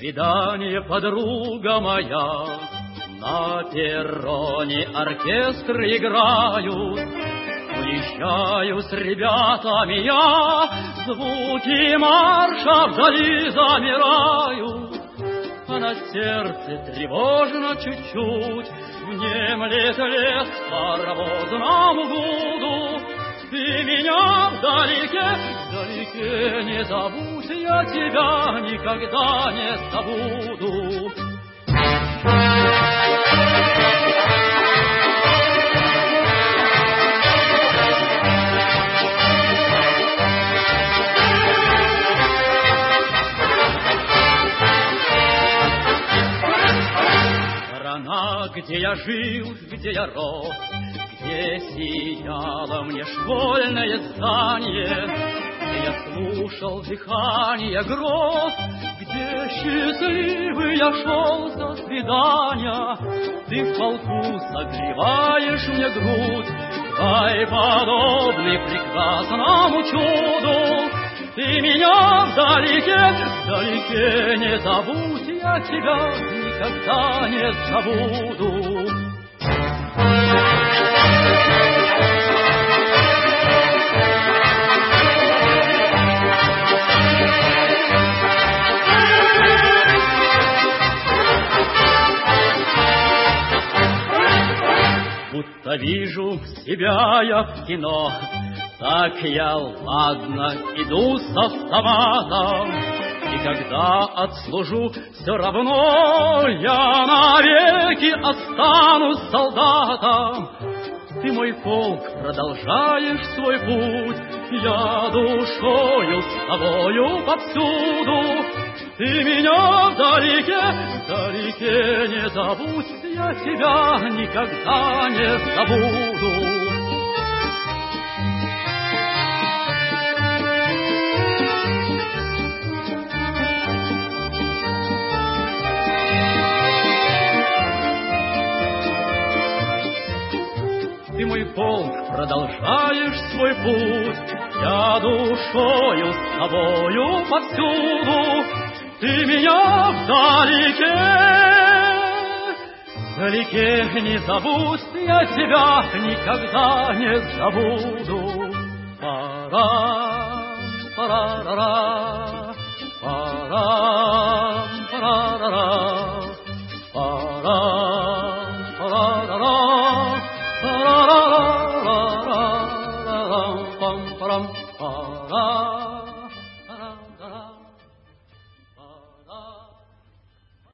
свидание, подруга моя. На перроне оркестры играют, уезжаю с ребятами я, звуки марша вдали замирают, а на сердце тревожно чуть-чуть внемлет лес паровозному гуду. Ты меня вдалеке, вдалеке не забудь, я тебя никогда не забуду. Страна, где я жил, где я рос, где сияло мне школьное здание, где я слушал дыхание гроз, где счастливый я шел со свидания. Ты в полку согреваешь мне грудь, дай подобный прекрасному чуду. Ты меня вдалеке, вдалеке не забудь, я тебя никогда не забуду. Будто вижу себя я в кино, так я ладно иду с автоматом, и когда отслужу, все равно я навеки останусь солдатом. Ты, мой полк, продолжаешь свой путь, я душою с тобою повсюду. Ты меня вдалеке, вдалеке не забудь, я тебя никогда не забуду. Ты, мой полк, продолжаешь свой путь, я душою с тобою повсюду. Ты меня вдалеке, вдалеке не забудь, я тебя никогда не забуду. Пара, парарара, пара, парарара, пара, парарара, парарара, пам, парам, пара.